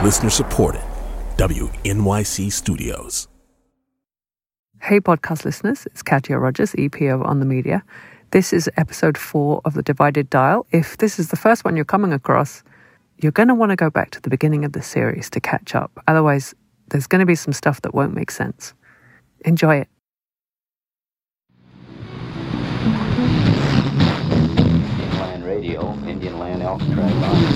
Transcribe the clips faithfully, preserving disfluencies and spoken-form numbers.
Listener supported. W N Y C Studios. Hey, podcast listeners. It's Katya Rogers, E P of On the Media. This is episode four of The Divided Dial. If this is the first one you're coming across, you're going to want to go back to the beginning of the series to catch up. Otherwise, there's going to be some stuff that won't make sense. Enjoy it. Land Radio, Indian Land Elks Track Line.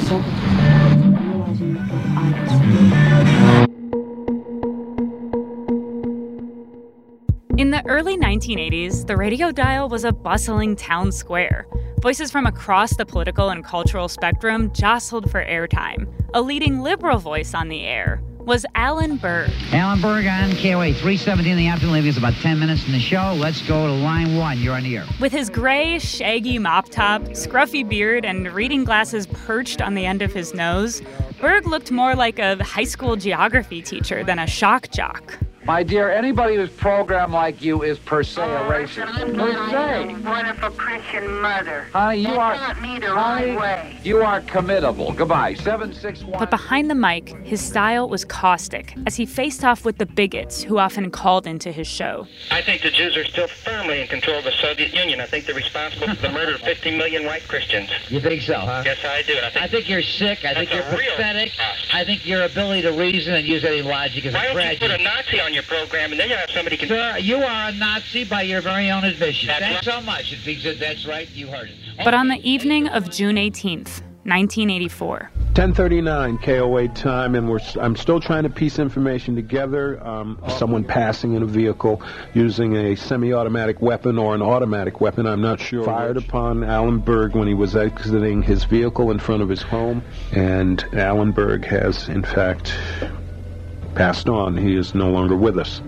In the early nineteen eighties, the radio dial was a bustling town square. Voices from across the political and cultural spectrum jostled for airtime. A leading liberal voice on the air was Alan Berg. Alan Berg on K O A three seventy in the afternoon, leaving us about ten minutes in the show. Let's go to line one. You're on the air. With his gray, shaggy mop top, scruffy beard, and reading glasses perched on the end of his nose, Berg looked more like a high school geography teacher than a shock jock. My dear, anybody who's programmed like you is per se a racist. Per se. Wonderful Christian mother. Honey, you are, taught me the honey, right way. You are committable. Goodbye. seven six one. But behind the mic, his style was caustic as he faced off with the bigots who often called into his show. I think the Jews are still firmly in control of the Soviet Union. I think they're responsible for the murder of fifty million white Christians. You think so, huh? Yes, I do. I think, I think you're sick. I think you're That's a real pathetic. cost. I think your ability to reason and use any logic is Why a don't you tragedy. put a Nazi on your program and then you have somebody can... Sir, you are a Nazi by your very own admission. That's Thanks right. so much. If he said that's right, you heard it. But on the evening of June eighteenth, nineteen eighty-four, ten thirty-nine K O A time, and we're I'm still trying to piece information together. Um, someone passing in a vehicle using a semi-automatic weapon or an automatic weapon, I'm not sure, fired upon Alan Berg when he was exiting his vehicle in front of his home, and Alan Berg has, in fact, passed on. He is no longer with us.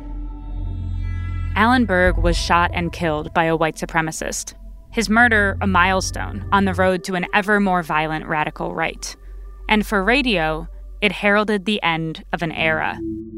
Alan Berg was shot and killed by a white supremacist. His murder, a milestone on the road to an ever more violent radical right. And for radio, it heralded the end of an era.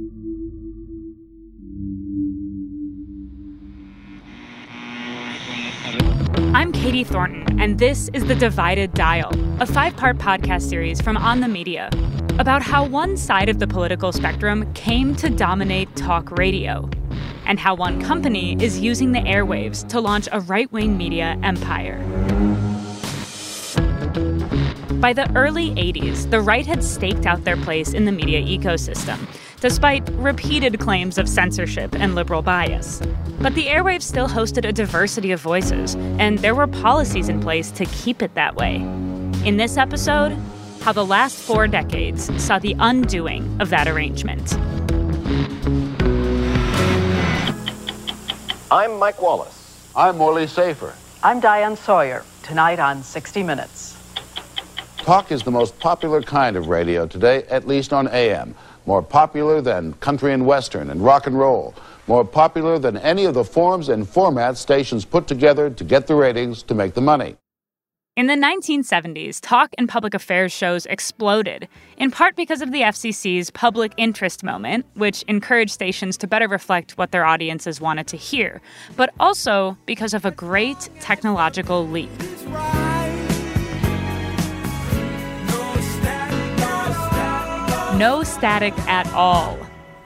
I'm Katie Thornton, and this is The Divided Dial, a five-part podcast series from On the Media, about how one side of the political spectrum came to dominate talk radio, and how one company is using the airwaves to launch a right-wing media empire. By the early eighties, the right had staked out their place in the media ecosystem, despite repeated claims of censorship and liberal bias. But the airwaves still hosted a diversity of voices, and there were policies in place to keep it that way. In this episode, how the last four decades saw the undoing of that arrangement. I'm Mike Wallace. I'm Morley Safer. I'm Diane Sawyer. Tonight on sixty minutes. Talk is the most popular kind of radio today, at least on A M. More popular than country and western and rock and roll. More popular than any of the forms and formats stations put together to get the ratings to make the money. In the nineteen seventies, talk and public affairs shows exploded, in part because of the F C C's public interest moment, which encouraged stations to better reflect what their audiences wanted to hear, but also because of a great technological leap. No static at all.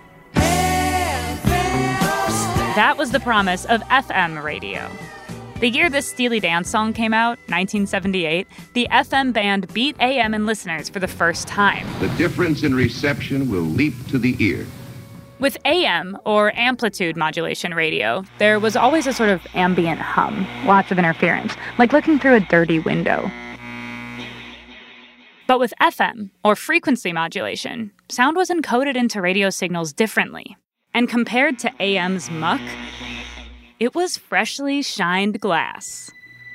That was the promise of F M radio. The year this Steely Dan song came out, nineteen seventy-eight, the F M band beat A M in listeners for the first time. The difference in reception will leap to the ear. With A M, or amplitude modulation radio, there was always a sort of ambient hum, lots of interference, like looking through a dirty window. But with F M, or frequency modulation, sound was encoded into radio signals differently. And compared to A M's muck, it was freshly shined glass.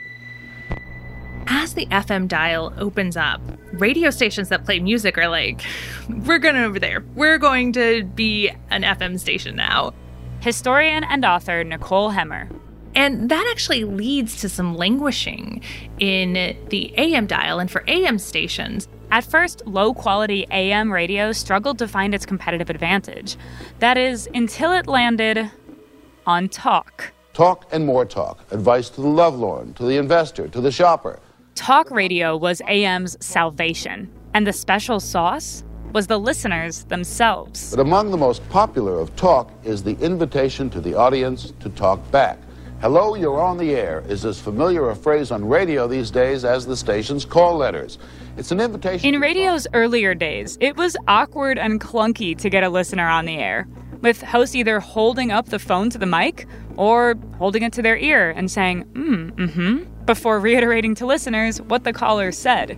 As the F M dial opens up, radio stations that play music are like, we're going over there. We're going to be an F M station now. Historian and author Nicole Hemmer. And that actually leads to some languishing in the A M dial and for A M stations. At first, low-quality A M radio struggled to find its competitive advantage. That is, until it landed on talk. Talk and more talk. Advice to the lovelorn, to the investor, to the shopper. Talk radio was A M's salvation. And the special sauce? was the listeners themselves. But among the most popular of talk is the invitation to the audience to talk back. Hello, you're on the air is as familiar a phrase on radio these days as the station's call letters. It's an invitation. In radio's earlier days, it was awkward and clunky to get a listener on the air, with hosts either holding up the phone to the mic or holding it to their ear and saying, mm, mm-hmm, before reiterating to listeners what the caller said.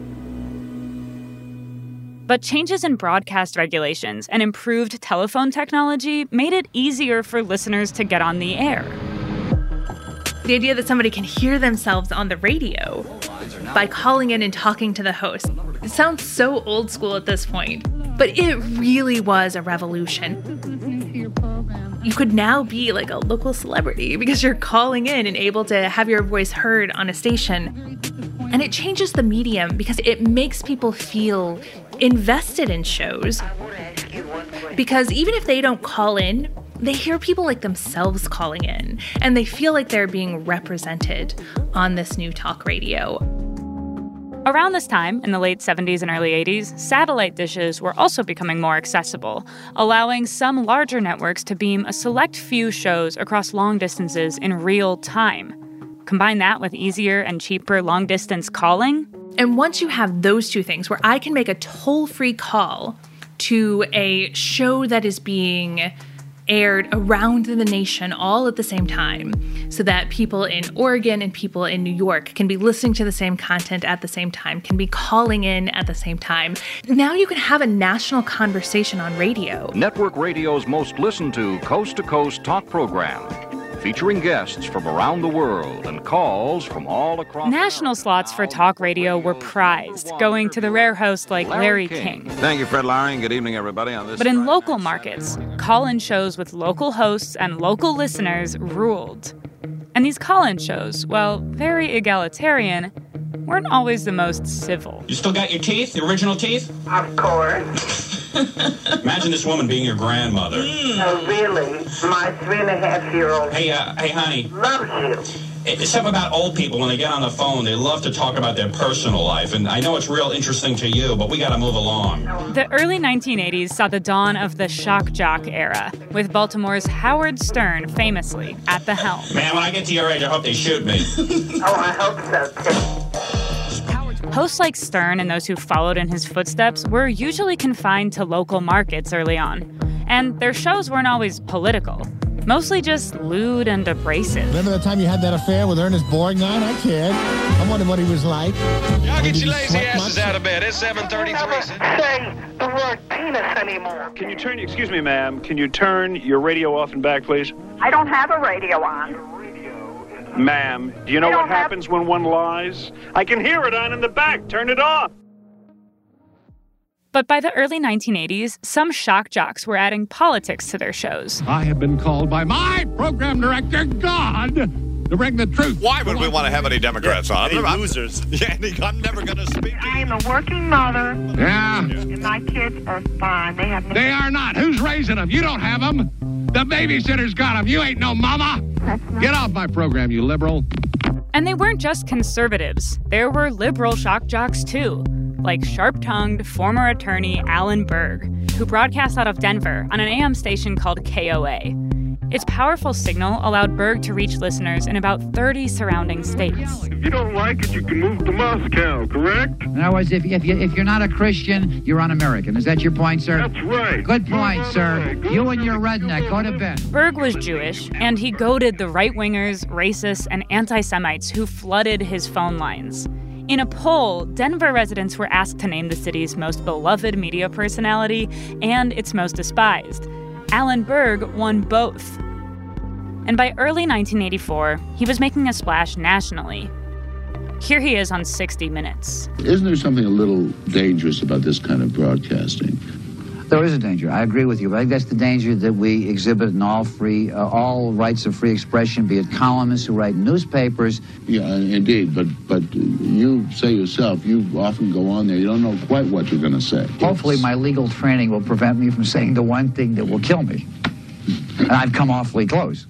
But changes in broadcast regulations and improved telephone technology made it easier for listeners to get on the air. The idea that somebody can hear themselves on the radio by calling in and talking to the host, it sounds so old school at this point, but it really was a revolution. You could now be like a local celebrity because you're calling in and able to have your voice heard on a station. And it changes the medium because it makes people feel invested in shows. Because even if they don't call in, they hear people like themselves calling in, and they feel like they're being represented on this new talk radio. Around this time, in the late seventies and early eighties, satellite dishes were also becoming more accessible, allowing some larger networks to beam a select few shows across long distances in real time. Combine that with easier and cheaper long-distance calling. And once you have those two things, where I can make a toll-free call to a show that is being aired around the nation all at the same time, so that people in Oregon and people in New York can be listening to the same content at the same time, can be calling in at the same time. Now you can have a national conversation on radio. Network radio's most listened to coast-to-coast talk program, featuring guests from around the world and calls from all across. National slots for talk radio were prized, going to the rare hosts like Larry King. Thank you, Fred Lowry, and good evening, everybody. On this but in local markets, call-in shows with local hosts and local listeners ruled. And these call-in shows, while very egalitarian, weren't always the most civil. You still got your teeth, the original teeth? Of course. Imagine this woman being your grandmother. Mm. Oh, really? My three and a half year old. Hey, uh, hey, honey. Loves you. It's something about old people, when they get on the phone, they love to talk about their personal life. And I know it's real interesting to you, but we got to move along. The early nineteen eighties saw the dawn of the shock jock era, with Baltimore's Howard Stern famously at the helm. Man, when I get to your age, I hope they shoot me. Oh, I hope so, too. Hosts like Stern and those who followed in his footsteps were usually confined to local markets early on. And their shows weren't always political. Mostly just lewd and abrasive. Remember the time you had that affair with Ernest Borgnine? I cared. I wondered what he was like. Y'all get your lazy asses out of bed. It's seven thirty-three. Say the word penis anymore. Can you turn, excuse me, ma'am, can you turn your radio off and back, please? I don't have a radio on. Ma'am, do you know what happens have... when one lies? I can hear it on in the back. Turn it off. But by the early nineteen eighties, some shock jocks were adding politics to their shows. I have been called by my program director, God, to bring the truth. Why would we want to have any Democrats yeah, on? Any I'm, losers. Yeah, I'm never going to speak to I am a working mother. Yeah. And my kids are fine. They have no... They are not. Who's raising them? You don't have them. The babysitter's got them. You ain't no mama. Get off my program, you liberal. And they weren't just conservatives. There were liberal shock jocks, too, like sharp-tongued former attorney Alan Berg, who broadcast out of Denver on an A M station called K O A. Its powerful signal allowed Berg to reach listeners in about thirty surrounding states. If you don't like it, you can move to Moscow, correct? In other words, if, if, you, if you're not a Christian, you're un-American. Is that your point, sir? That's right. Good point, sir. You and your redneck, go to bed. Berg was Jewish, and he goaded the right-wingers, racists, and anti-Semites who flooded his phone lines. In a poll, Denver residents were asked to name the city's most beloved media personality and its most despised. Alan Berg won both. And by early nineteen eighty-four, he was making a splash nationally. Here he is on sixty minutes. Isn't there something a little dangerous about this kind of broadcasting? There is a danger. I agree with you. But I think that's the danger that we exhibit in all free, uh, all rights of free expression, be it columnists who write newspapers. Yeah, indeed. But but you say yourself, you often go on there, you don't know quite what you're going to say. Hopefully it's... my legal training will prevent me from saying the one thing that will kill me. And I've come awfully close.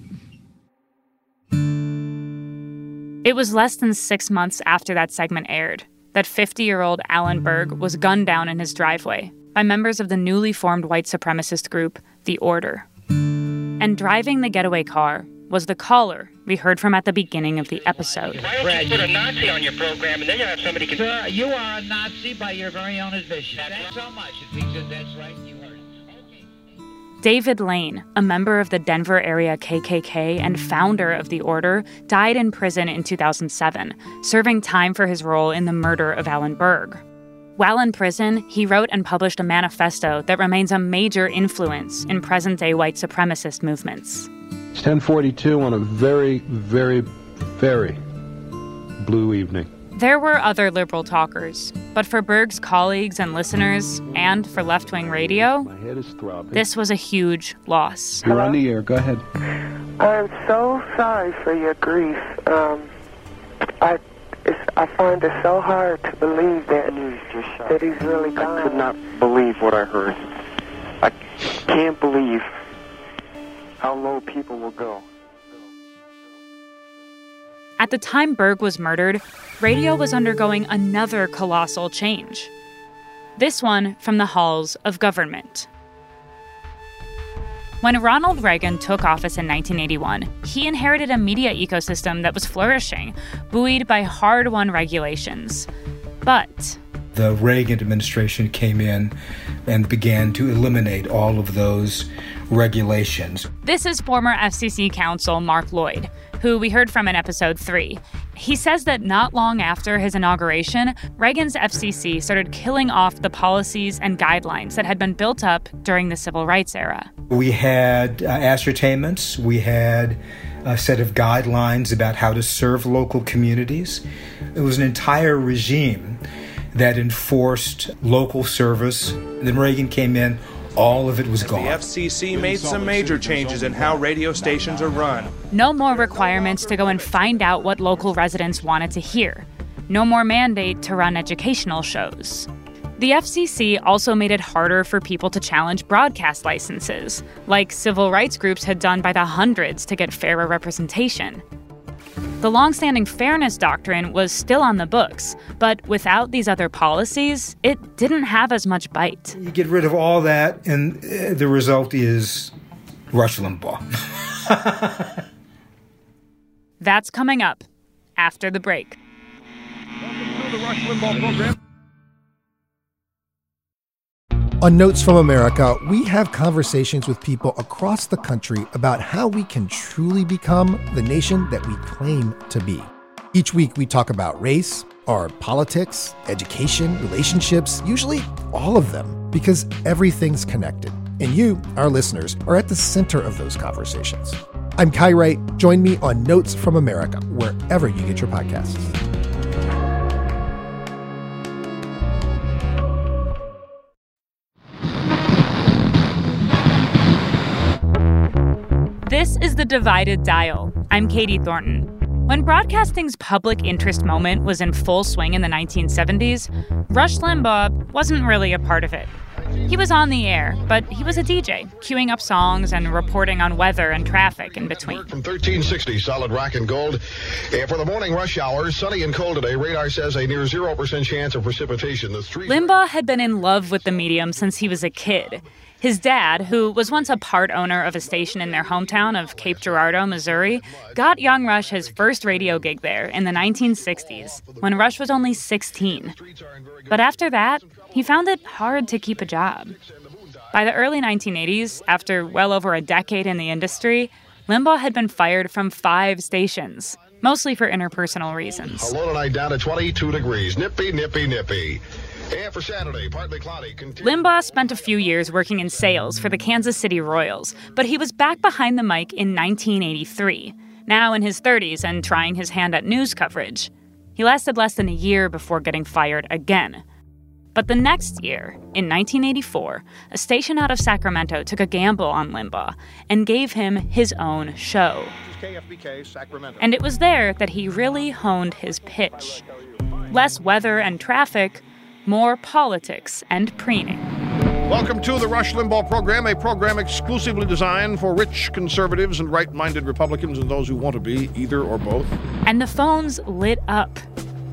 It was less than six months after that segment aired that fifty-year-old Alan Berg was gunned down in his driveway by members of the newly formed white supremacist group, The Order. And driving the getaway car was the caller we heard from at the beginning of the episode. Why don't you put a Nazi on your program and then you'll have somebody... Can... Sir, you are a Nazi by your very own admission. Thanks so much. If he says that's right, you heard it. David Lane, a member of the Denver area K K K and founder of The Order, died in prison in two thousand seven, serving time for his role in the murder of Alan Berg. While in prison, he wrote and published a manifesto that remains a major influence in present-day white supremacist movements. It's ten forty-two on a very, very, very blue evening. There were other liberal talkers, but for Berg's colleagues and listeners, and for left-wing radio, My head is throbbing. This was a huge loss. You're on the air. Go ahead. I'm so sorry for your grief. Um, I, it's, I find it so hard to believe that, that he's really gone. I could not believe what I heard. I can't believe how low people will go. At the time Berg was murdered, radio was undergoing another colossal change. This one from the halls of government. When Ronald Reagan took office in nineteen eighty-one, he inherited a media ecosystem that was flourishing, buoyed by hard-won regulations. But the Reagan administration came in and began to eliminate all of those regulations. This is former F C C counsel Mark Lloyd, who we heard from in episode three. He says that not long after his inauguration, Reagan's F C C started killing off the policies and guidelines that had been built up during the civil rights era. We had uh, ascertainments. We had a set of guidelines about how to serve local communities. It was an entire regime that enforced local service. And then Reagan came in, all of it was gone. The F C C made some major changes in how radio stations are run. No more requirements to go and find out what local residents wanted to hear. No more mandate to run educational shows. The F C C also made it harder for people to challenge broadcast licenses, like civil rights groups had done by the hundreds to get fairer representation. The longstanding fairness doctrine was still on the books, but without these other policies, it didn't have as much bite. You get rid of all that, and uh, the result is Rush Limbaugh. That's coming up after the break. Welcome to the Rush Limbaugh program. On Notes from America, we have conversations with people across the country about how we can truly become the nation that we claim to be. Each week, we talk about race, our politics, education, relationships, usually all of them, because everything's connected. And you, our listeners, are at the center of those conversations. I'm Kai Wright. Join me on Notes from America, wherever you get your podcasts. This is The Divided Dial. I'm Katie Thornton. When broadcasting's public interest moment was in full swing in the nineteen seventies, Rush Limbaugh wasn't really a part of it. He was on the air, but he was a D J, queuing up songs and reporting on weather and traffic in between. From thirteen sixty, solid rock and gold. And for the morning rush hour, sunny and cold today. Radar says a near zero percent chance of precipitation. The streets... Limbaugh had been in love with the medium since he was a kid. His dad, who was once a part owner of a station in their hometown of Cape Girardeau, Missouri, got young Rush his first radio gig there in the nineteen sixties, when Rush was only sixteen. But after that, he found it hard to keep a job. By the early nineteen eighties, after well over a decade in the industry, Limbaugh had been fired from five stations, mostly for interpersonal reasons. Hello tonight, down to twenty-two degrees. Nippy, nippy, nippy. And for Saturday, partly cloudy. Limbaugh spent a few years working in sales for the Kansas City Royals, but he was back behind the mic in nineteen eighty-three, now in his thirties and trying his hand at news coverage. He lasted less than a year before getting fired again. But the next year, in nineteen eighty-four, a station out of Sacramento took a gamble on Limbaugh and gave him his own show. K F B K, Sacramento. And it was there that he really honed his pitch. Less weather and traffic, more politics and preening. Welcome to the Rush Limbaugh program, a program exclusively designed for rich conservatives and right-minded Republicans and those who want to be either or both. And the phones lit up.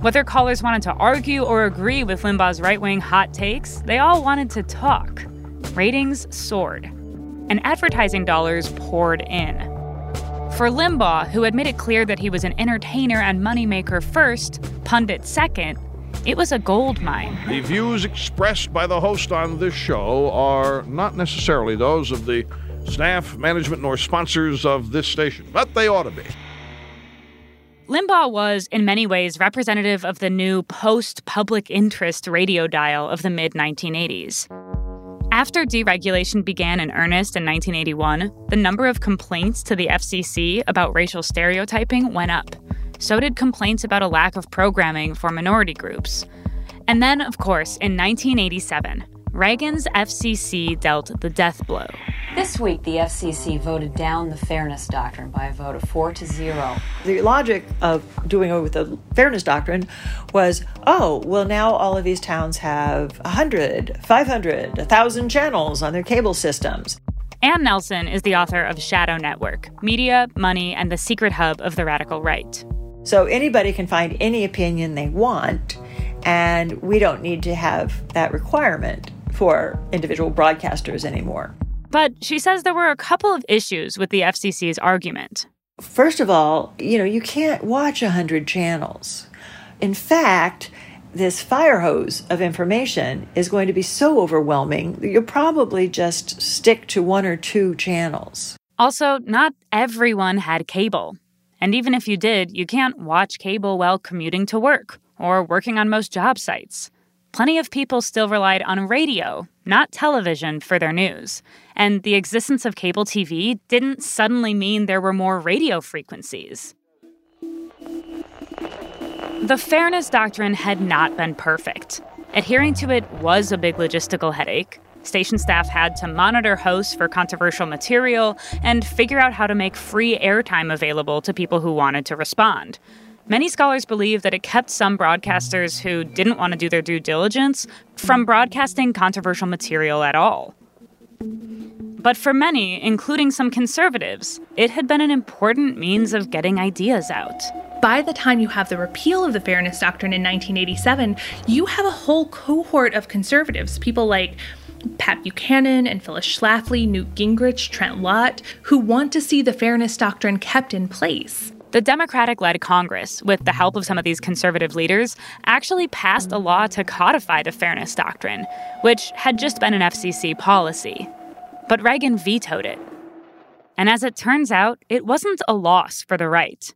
Whether callers wanted to argue or agree with Limbaugh's right-wing hot takes, they all wanted to talk. Ratings soared, and advertising dollars poured in. For Limbaugh, who had made it clear that he was an entertainer and moneymaker first, pundit second, it was a gold mine. The views expressed by the host on this show are not necessarily those of the staff, management, nor sponsors of this station, but they ought to be. Limbaugh was, in many ways, representative of the new post-public interest radio dial of the mid nineteen eighties. After deregulation began in earnest in nineteen eighty-one, the number of complaints to the F C C about racial stereotyping went up. So did complaints about a lack of programming for minority groups. And then, of course, in nineteen eighty-seven, Reagan's F C C dealt the death blow. This week, the F C C voted down the Fairness Doctrine by a vote of four to zero. The logic of doing away with the Fairness Doctrine was, oh, well, now all of these towns have one hundred, five hundred, one thousand channels on their cable systems. Ann Nelson is the author of Shadow Network, Media, Money, and the Secret Hub of the Radical Right. So anybody can find any opinion they want, and we don't need to have that requirement for individual broadcasters anymore. But she says there were a couple of issues with the F C C's argument. First of all, you know, you can't watch one hundred channels. In fact, this fire hose of information is going to be so overwhelming that you'll probably just stick to one or two channels. Also, not everyone had cable. And even if you did, you can't watch cable while commuting to work or working on most job sites. Plenty of people still relied on radio, not television, for their news. And the existence of cable T V didn't suddenly mean there were more radio frequencies. The Fairness Doctrine had not been perfect. Adhering to it was a big logistical headache. Station staff had to monitor hosts for controversial material and figure out how to make free airtime available to people who wanted to respond. Many scholars believe that it kept some broadcasters who didn't want to do their due diligence from broadcasting controversial material at all. But for many, including some conservatives, it had been an important means of getting ideas out. By the time you have the repeal of the Fairness Doctrine in nineteen eighty-seven, you have a whole cohort of conservatives, people like Pat Buchanan and Phyllis Schlafly, Newt Gingrich, Trent Lott, who want to see the Fairness Doctrine kept in place. The Democratic-led Congress, with the help of some of these conservative leaders, actually passed a law to codify the Fairness Doctrine, which had just been an F C C policy. But Reagan vetoed it. And as it turns out, it wasn't a loss for the right.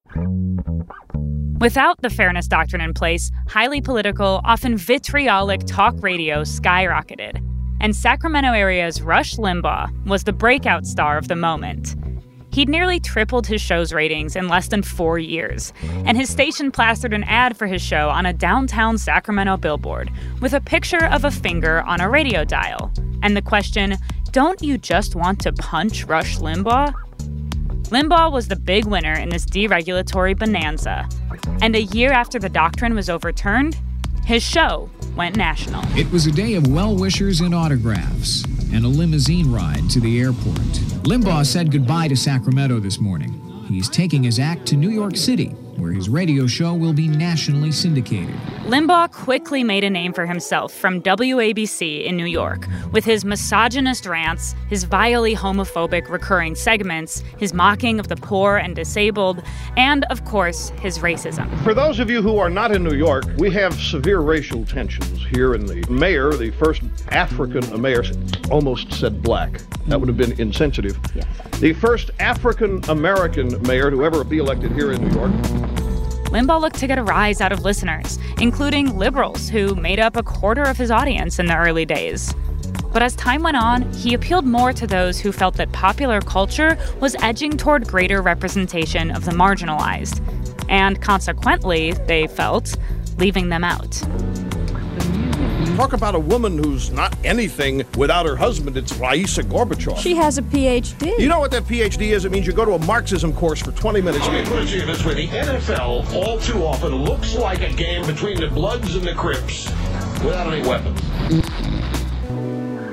Without the Fairness Doctrine in place, highly political, often vitriolic talk radio skyrocketed. And Sacramento area's Rush Limbaugh was the breakout star of the moment. He'd nearly tripled his show's ratings in less than four years, and his station plastered an ad for his show on a downtown Sacramento billboard with a picture of a finger on a radio dial. And the question, don't you just want to punch Rush Limbaugh? Limbaugh was the big winner in this deregulatory bonanza. And a year after the doctrine was overturned, his show went national. It was a day of well-wishers and autographs, and a limousine ride to the airport. Limbaugh said goodbye to Sacramento this morning. He's taking his act to New York City, where his radio show will be nationally syndicated. Limbaugh quickly made a name for himself from W A B C in New York, with his misogynist rants, his vilely homophobic recurring segments, his mocking of the poor and disabled, and, of course, his racism. For those of you who are not in New York, we have severe racial tensions here, and the mayor, the first African mayor, almost said black. That would have been insensitive. Yes. The first African-American mayor to ever be elected here in New York. Limbaugh looked to get a rise out of listeners, including liberals who made up a quarter of his audience in the early days. But as time went on, he appealed more to those who felt that popular culture was edging toward greater representation of the marginalized, and consequently, they felt, leaving them out. Talk about a woman who's not anything without her husband. It's Raisa Gorbachev. She has a P H D. You know what that P H D is? It means you go to a Marxism course for twenty minutes. Let me put it to you this way. The N F L all too often looks like a game between the Bloods and the Crips without any weapons.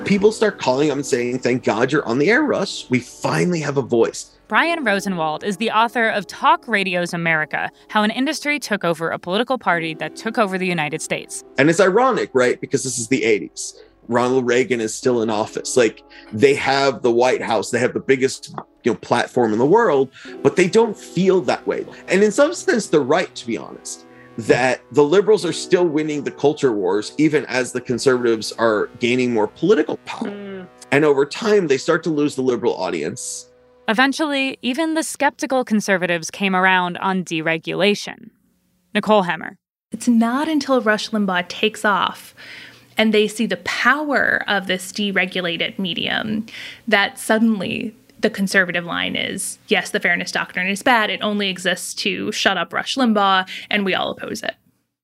people start calling up and saying, thank God you're on the air, Rush. We finally have a voice. Brian Rosenwald is the author of Talk Radio's America, How an Industry Took Over a Political Party That Took Over the United States. And it's ironic, right? Because this is the eighties. Ronald Reagan is still in office. Like, they have the White House, they have the biggest, you know, platform in the world, but they don't feel that way. And in some sense, they're right, to be honest, that the liberals are still winning the culture wars, even as the conservatives are gaining more political power. Mm. And over time, they start to lose the liberal audience. Eventually, even the skeptical conservatives came around on deregulation. Nicole Hemmer. It's not until Rush Limbaugh takes off and they see the power of this deregulated medium that suddenly the conservative line is, yes, the fairness doctrine is bad. It only exists to shut up Rush Limbaugh, and we all oppose it.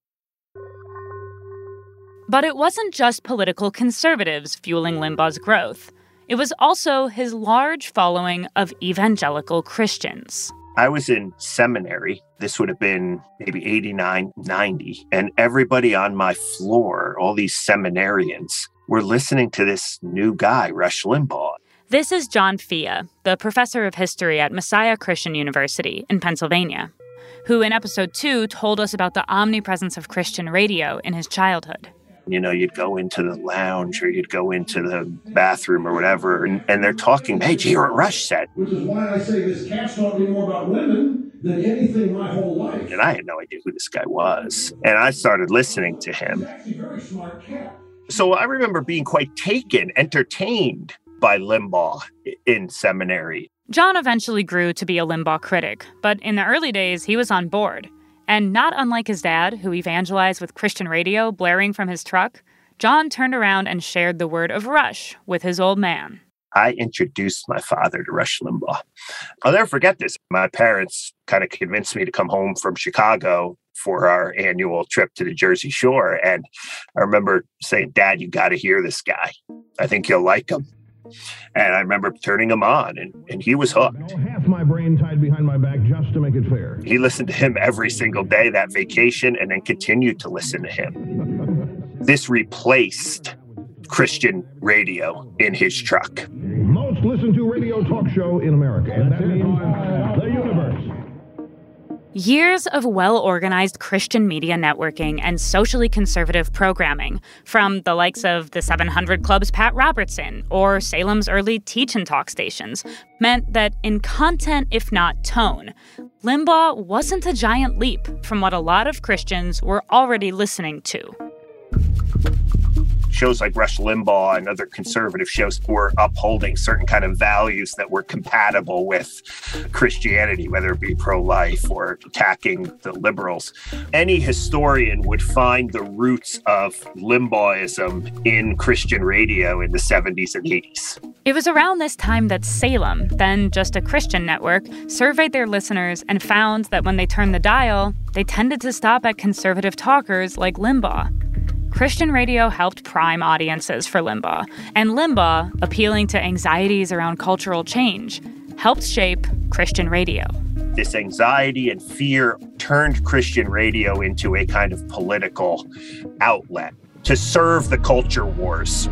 But it wasn't just political conservatives fueling Limbaugh's growth. It was also his large following of evangelical Christians. I was in seminary. This would have been maybe eighty-nine, ninety. And everybody on my floor, all these seminarians, were listening to this new guy, Rush Limbaugh. This is John Fia, the professor of history at Messiah Christian University in Pennsylvania, who in episode two told us about the omnipresence of Christian radio in his childhood. You know, you'd go into the lounge or you'd go into the bathroom or whatever, and, and they're talking, hey, did you hear what Rush said? Which is why I say this cat's taught me more about women than anything my whole life. And I had no idea who this guy was. And I started listening to him. He's actually a very smart cat. So I remember being quite taken, entertained by Limbaugh in seminary. John eventually grew to be a Limbaugh critic, but in the early days, he was on board. And not unlike his dad, who evangelized with Christian radio blaring from his truck, John turned around and shared the word of Rush with his old man. I introduced my father to Rush Limbaugh. I'll never forget this. My parents kind of convinced me to come home from Chicago for our annual trip to the Jersey Shore. And I remember saying, Dad, you got to hear this guy. I think you'll like him. And I remember turning him on, and, and he was hooked. Half my brain tied behind my back just to make it fair. He listened to him every single day that vacation and then continued to listen to him. This replaced Christian radio in his truck. Most listened to radio talk show in America. And that means the universe. Years of well-organized Christian media networking and socially conservative programming from the likes of the seven hundred Club's Pat Robertson or Salem's early Teach and Talk stations meant that in content, if not tone, Limbaugh wasn't a giant leap from what a lot of Christians were already listening to. Shows like Rush Limbaugh and other conservative shows were upholding certain kind of values that were compatible with Christianity, whether it be pro-life or attacking the liberals. Any historian would find the roots of Limbauhism in Christian radio in the seventies and eighties. It was around this time that Salem, then just a Christian network, surveyed their listeners and found that when they turned the dial, they tended to stop at conservative talkers like Limbaugh. Christian radio helped prime audiences for Limbaugh, and Limbaugh, appealing to anxieties around cultural change, helped shape Christian radio. This anxiety and fear turned Christian radio into a kind of political outlet to serve the culture wars.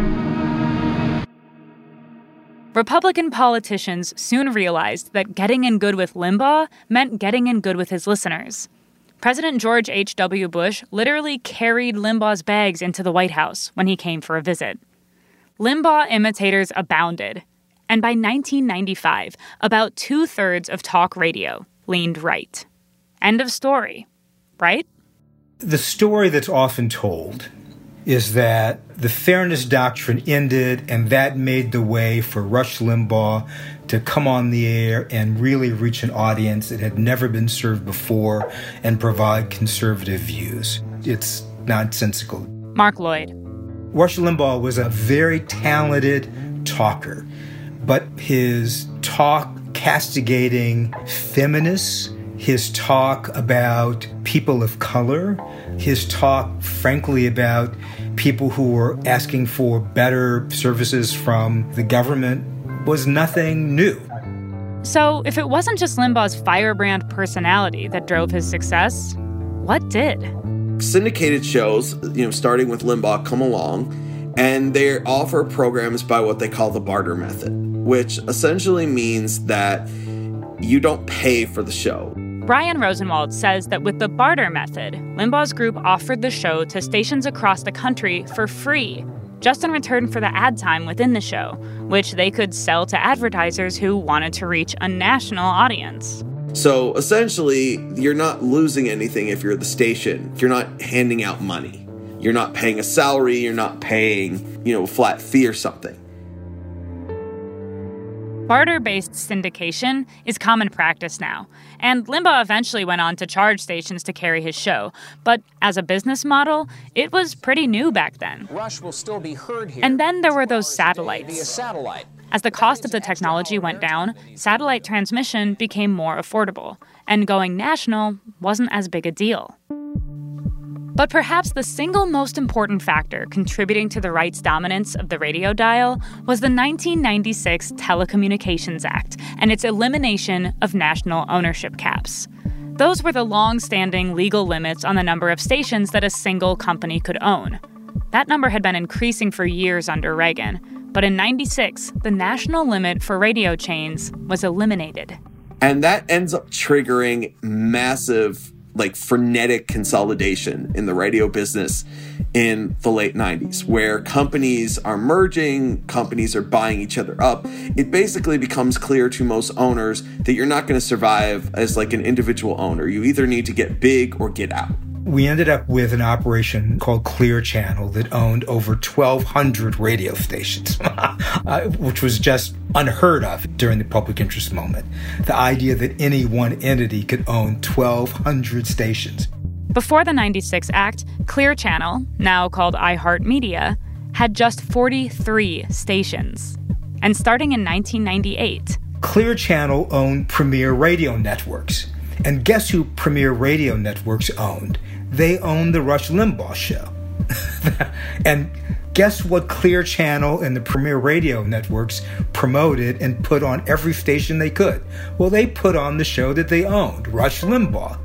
Republican politicians soon realized that getting in good with Limbaugh meant getting in good with his listeners. President George H W Bush literally carried Limbaugh's bags into the White House when he came for a visit. Limbaugh imitators abounded, and by nineteen ninety-five, about two-thirds of talk radio leaned right. End of story, right? The story that's often told is that the fairness doctrine ended, and that made the way for Rush Limbaugh to come on the air and really reach an audience that had never been served before and provide conservative views. It's nonsensical. Mark Lloyd. Rush Limbaugh was a very talented talker, but his talk castigating feminists, his talk about people of color, his talk, frankly, about people who were asking for better services from the government was nothing new. So if it wasn't just Limbaugh's firebrand personality that drove his success, what did? Syndicated shows, you know, starting with Limbaugh, come along, And they offer programs by what they call the barter method, which essentially means that you don't pay for the show. Brian Rosenwald says that with the barter method, Limbaugh's group offered the show to stations across the country for free, just in return for the ad time within the show, which they could sell to advertisers who wanted to reach a national audience. So essentially, you're not losing anything if you're the station. You're not handing out money. You're not paying a salary. You're not paying, you know, a flat fee or something. Barter-based syndication is common practice now, and Limbaugh eventually went on to charge stations to carry his show. But as a business model, it was pretty new back then. Rush will still be heard here. And then there were those satellites. Via satellite. As the cost of the technology went down, satellite transmission became more affordable, and going national wasn't as big a deal. But perhaps the single most important factor contributing to the right's dominance of the radio dial was the nineteen ninety-six Telecommunications Act and its elimination of national ownership caps. Those were the long-standing legal limits on the number of stations that a single company could own. That number had been increasing for years under Reagan, but in ninety-six, the national limit for radio chains was eliminated. And that ends up triggering massive, like frenetic consolidation in the radio business in the late nineties, where companies are merging, companies are buying each other up. It basically becomes clear to most owners that you're not going to survive as like an individual owner. You either need to get big or get out. We ended up with an operation called Clear Channel that owned over twelve hundred radio stations, uh, which was just unheard of during the public interest moment. The idea that any one entity could own twelve hundred stations. Before the ninety-six Act, Clear Channel, now called iHeartMedia, had just forty-three stations. And starting in nineteen ninety-eight, Clear Channel owned Premier Radio Networks. And guess who Premier Radio Networks owned? They owned the Rush Limbaugh Show. And guess what Clear Channel and the Premier Radio Networks promoted and put on every station they could? Well, they put on the show that they owned, Rush Limbaugh.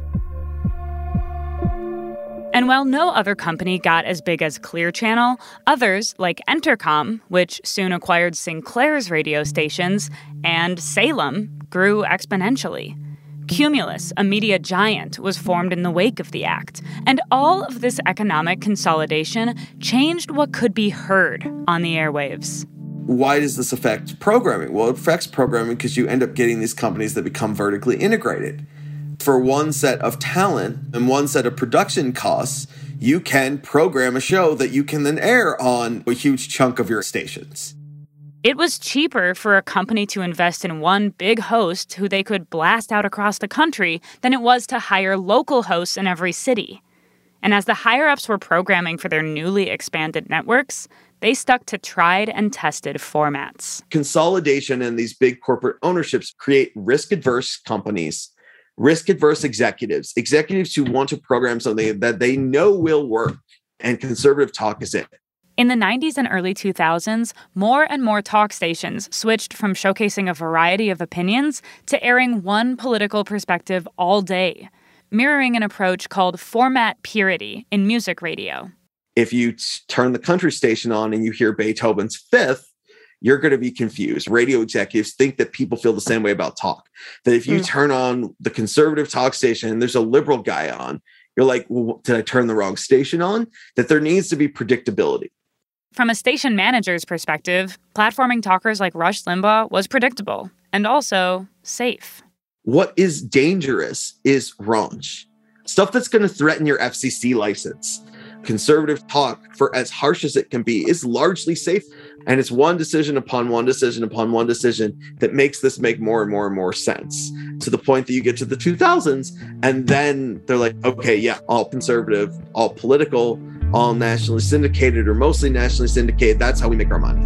And while no other company got as big as Clear Channel, others, like Entercom, which soon acquired Sinclair's radio stations, and Salem, grew exponentially. Cumulus, a media giant, was formed in the wake of the act, and all of this economic consolidation changed what could be heard on the airwaves. Why does this affect programming? Well, it affects programming because you end up getting these companies that become vertically integrated. For one set of talent and one set of production costs, you can program a show that you can then air on a huge chunk of your stations. It was cheaper for a company to invest in one big host who they could blast out across the country than it was to hire local hosts in every city. And as the higher-ups were programming for their newly expanded networks, they stuck to tried and tested formats. Consolidation and these big corporate ownerships create risk-averse companies, risk-averse executives, executives who want to program something that they know will work, and conservative talk is it. In the nineties and early two thousands, more and more talk stations switched from showcasing a variety of opinions to airing one political perspective all day, mirroring an approach called format purity in music radio. If you t- turn the country station on and you hear Beethoven's Fifth, you're going to be confused. Radio executives think that people feel the same way about talk. That if you mm. turn on the conservative talk station and there's a liberal guy on, you're like, well, did I turn the wrong station on? That there needs to be predictability. From a station manager's perspective, platforming talkers like Rush Limbaugh was predictable and also safe. What is dangerous is raunch. Stuff that's going to threaten your F C C license. Conservative talk, for as harsh as it can be, is largely safe. And it's one decision upon one decision upon one decision that makes this make more and more and more sense, to the point that you get to the two thousands and then they're like, okay, yeah, all conservative, all political, all nationally syndicated or mostly nationally syndicated. That's how we make our money.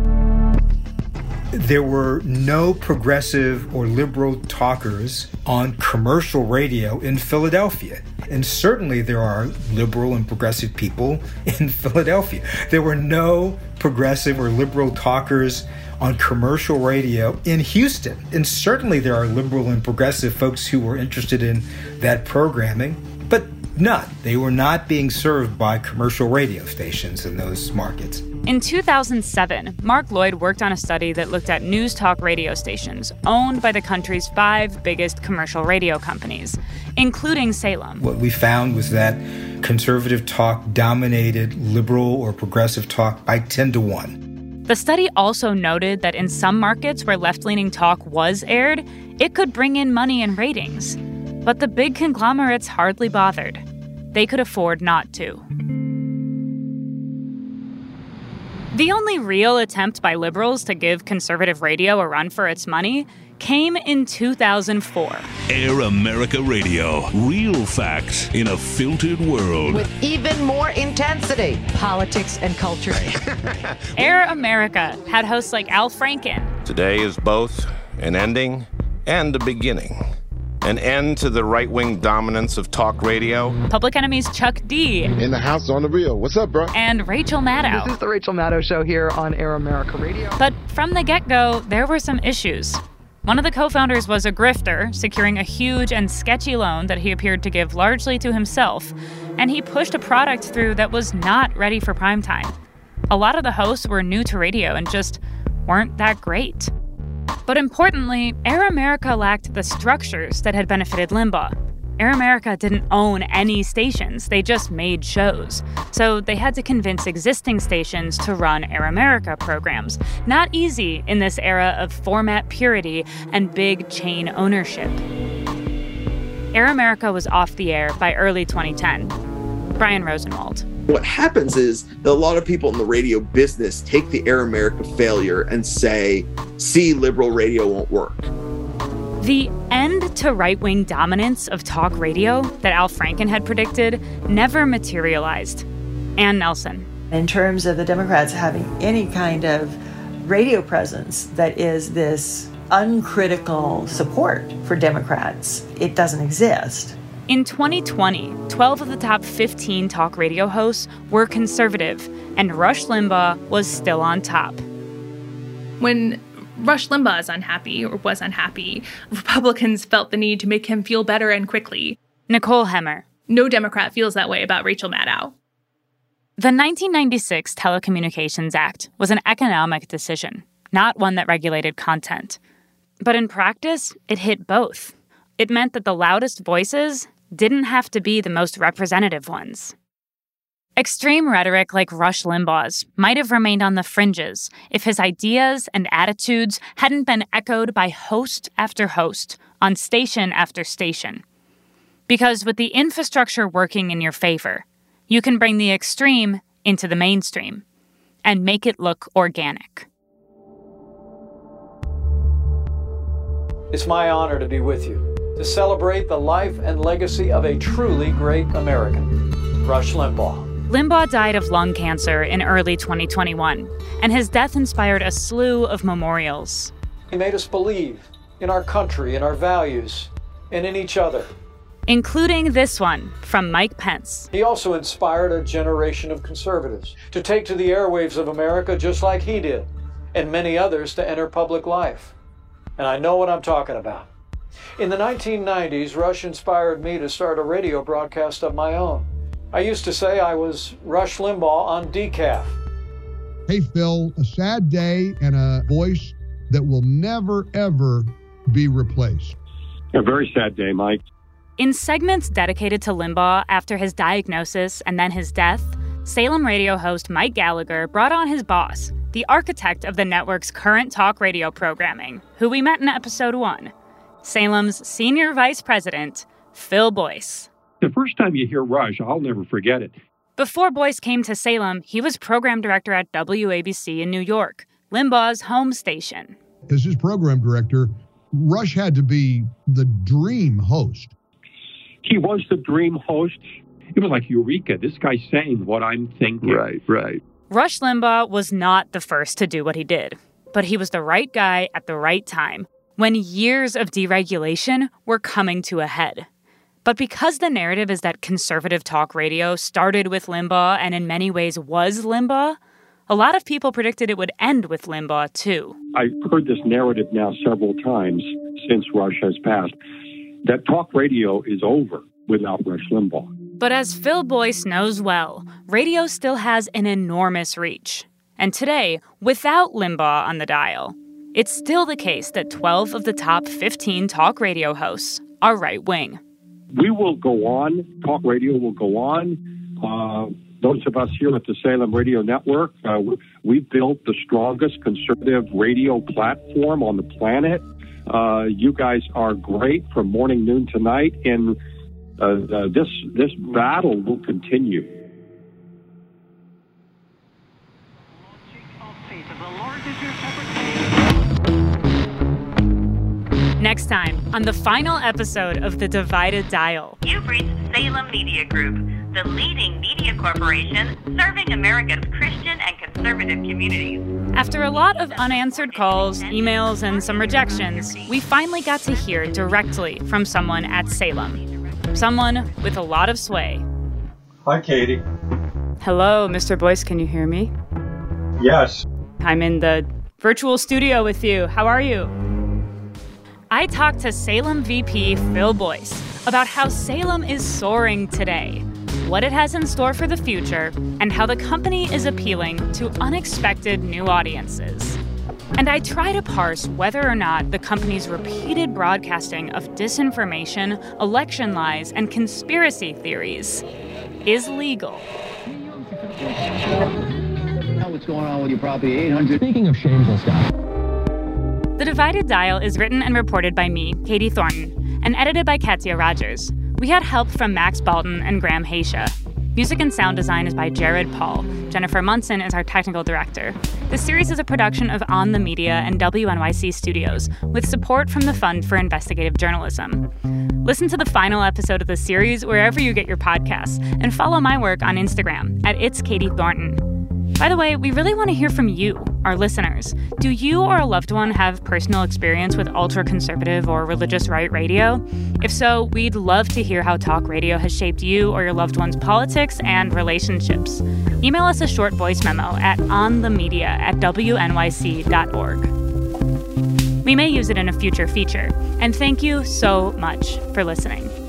There were no progressive or liberal talkers on commercial radio in Philadelphia. And certainly there are liberal and progressive people in Philadelphia. There were no progressive or liberal talkers on commercial radio in Houston. And certainly there are liberal and progressive folks who were interested in that programming. But None. They were not being served by commercial radio stations in those markets. In two thousand seven, Mark Lloyd worked on a study that looked at news talk radio stations owned by the country's five biggest commercial radio companies, including Salem. What we found was that conservative talk dominated liberal or progressive talk by ten to one. The study also noted that in some markets where left-leaning talk was aired, it could bring in money and ratings. But the big conglomerates hardly bothered. They could afford not to. The only real attempt by liberals to give conservative radio a run for its money came in two thousand four. Air America Radio. Real facts in a filtered world. With even more intensity. Politics and culture. Air America had hosts like Al Franken. Today is both an ending and a beginning. An end to the right-wing dominance of talk radio. Public Enemy's Chuck D. In the house on the real. What's up, bro? And Rachel Maddow. This is the Rachel Maddow Show here on Air America Radio. But from the get-go, there were some issues. One of the co-founders was a grifter, securing a huge and sketchy loan that he appeared to give largely to himself, and he pushed a product through that was not ready for prime time. A lot of the hosts were new to radio and just weren't that great. But importantly, Air America lacked the structures that had benefited Limbaugh. Air America didn't own any stations, they just made shows. So they had to convince existing stations to run Air America programs. Not easy in this era of format purity and big chain ownership. Air America was off the air by early twenty ten. Brian Rosenwald. What happens is that a lot of people in the radio business take the Air America failure and say, see, liberal radio won't work. The end to right-wing dominance of talk radio that Al Franken had predicted never materialized. Ann Nelson. In terms of the Democrats having any kind of radio presence that is this uncritical support for Democrats, it doesn't exist. In twenty twenty, twelve of the top fifteen talk radio hosts were conservative, and Rush Limbaugh was still on top. When Rush Limbaugh is unhappy, or was unhappy, Republicans felt the need to make him feel better and quickly. Nicole Hemmer. No Democrat feels that way about Rachel Maddow. The nineteen ninety-six Telecommunications Act was an economic decision, not one that regulated content. But in practice, it hit both. It meant that the loudest voices didn't have to be the most representative ones. Extreme rhetoric like Rush Limbaugh's might have remained on the fringes if his ideas and attitudes hadn't been echoed by host after host on station after station. Because with the infrastructure working in your favor, you can bring the extreme into the mainstream and make it look organic. It's my honor to be with you, to celebrate the life and legacy of a truly great American, Rush Limbaugh. Limbaugh died of lung cancer in early twenty twenty-one, and his death inspired a slew of memorials. He made us believe in our country, in our values, and in each other. Including this one from Mike Pence. He also inspired a generation of conservatives to take to the airwaves of America just like he did, and many others to enter public life. And I know what I'm talking about. In the nineteen nineties, Rush inspired me to start a radio broadcast of my own. I used to say I was Rush Limbaugh on decaf. Hey, Phil, a sad day and a voice that will never, ever be replaced. A very sad day, Mike. In segments dedicated to Limbaugh after his diagnosis and then his death, Salem radio host Mike Gallagher brought on his boss, the architect of the network's current talk radio programming, who we met in episode one, Salem's senior vice president, Phil Boyce. The first time you hear Rush, I'll never forget it. Before Boyce came to Salem, he was program director at W A B C in New York, Limbaugh's home station. As his program director, Rush had to be the dream host. He was the dream host. It was like Eureka, this guy's saying what I'm thinking. Right, right. Rush Limbaugh was not the first to do what he did, but he was the right guy at the right time, when years of deregulation were coming to a head. But because the narrative is that conservative talk radio started with Limbaugh and in many ways was Limbaugh, a lot of people predicted it would end with Limbaugh, too. I've heard this narrative now several times since Rush has passed, that talk radio is over without Rush Limbaugh. But as Phil Boyce knows well, radio still has an enormous reach. And today, without Limbaugh on the dial, it's still the case that twelve of the top fifteen talk radio hosts are right-wing. We will go on. Talk radio will go on. Uh, those of us here at the Salem Radio Network, uh, we've built the strongest conservative radio platform on the planet. Uh, you guys are great from morning, noon to night, and uh, uh, this this battle will continue. Next time on the final episode of The Divided Dial. You've reached Salem Media Group, the leading media corporation serving America's Christian and conservative communities. After a lot of unanswered calls, emails, and some rejections, we finally got to hear directly from someone at Salem. Someone with a lot of sway. Hi, Katie. Hello, Mister Boyce, can you hear me? Yes. I'm in the virtual studio with you. How are you? I talked to Salem V P Phil Boyce about how Salem is soaring today, what it has in store for the future, and how the company is appealing to unexpected new audiences. And I try to parse whether or not the company's repeated broadcasting of disinformation, election lies, and conspiracy theories is legal. What's going on with your property? eight hundred. Speaking of shameful stuff. The Divided Dial is written and reported by me, Katie Thornton, and edited by Katya Rogers. We had help from Max Balton and Graham Haisha. Music and sound design is by Jared Paul. Jennifer Munson is our technical director. This series is a production of On the Media and W N Y C Studios, with support from the Fund for Investigative Journalism. Listen to the final episode of the series wherever you get your podcasts, and follow my work on Instagram at It's Katie Thornton. By the way, we really want to hear from you, our listeners. Do you or a loved one have personal experience with ultra-conservative or religious right radio? If so, we'd love to hear how talk radio has shaped you or your loved one's politics and relationships. Email us a short voice memo at onthemedia at w n y c dot org. We may use it in a future feature. And thank you so much for listening.